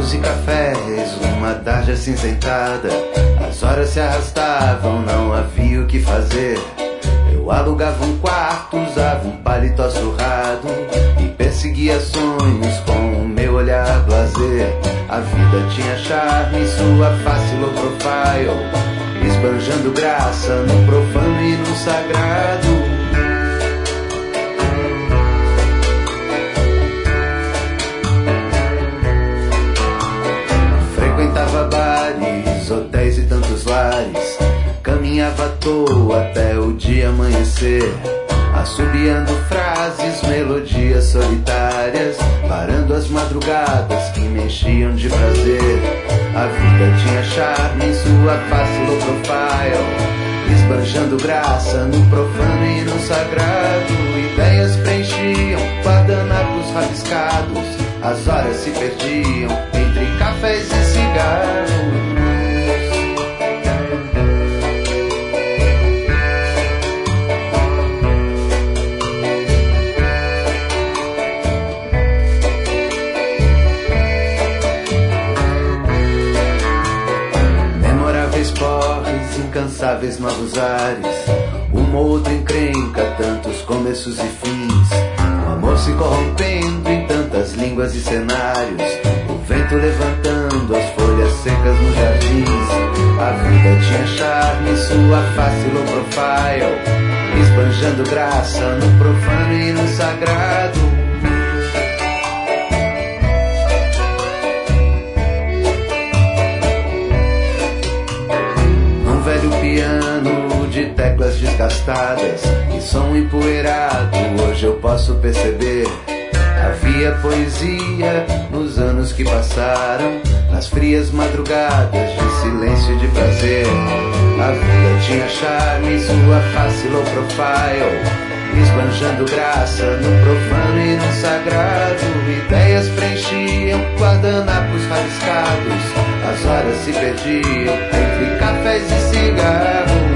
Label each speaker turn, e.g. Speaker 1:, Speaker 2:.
Speaker 1: bolos e cafés, uma tarde acinzentada. As horas se arrastavam, não havia o que fazer. Eu alugava um quarto, usava um paletó surrado e perseguia sonhos com o meu olhar blasé. A vida tinha charme, sua face low profile, esbanjando graça no profano e no sagrado. Frequentava bares, hotéis e tantos lares, caminhava à toa até o dia amanhecer, assobiando frases, melodias solitárias, parando as madrugadas que me enchiam de prazer. A vida tinha charme, sua face low profile, esbanjando graça no profano e no sagrado. Ideias preenchiam guardanapos rabiscados, as horas se perdiam entre cafés e cigarros. Porres, incansáveis novos ares, uma ou outra encrenca, tantos começos e fins, o amor se corrompendo em tantas línguas e cenários, o vento levantando as folhas secas nos jardins. A vida tinha charme, sua face low profile, esbanjando graça no profano e no sagrado. Velho piano de teclas desgastadas e som empoeirado, hoje eu posso perceber. Havia poesia nos anos que passaram, nas frias madrugadas de silêncio e de prazer. A vida tinha charme, sua face low profile, esbanjando graça no profano e no sagrado. Ideias preenchiam guardanapos rabiscados, as horas se perdiam entre cafés e cigarros.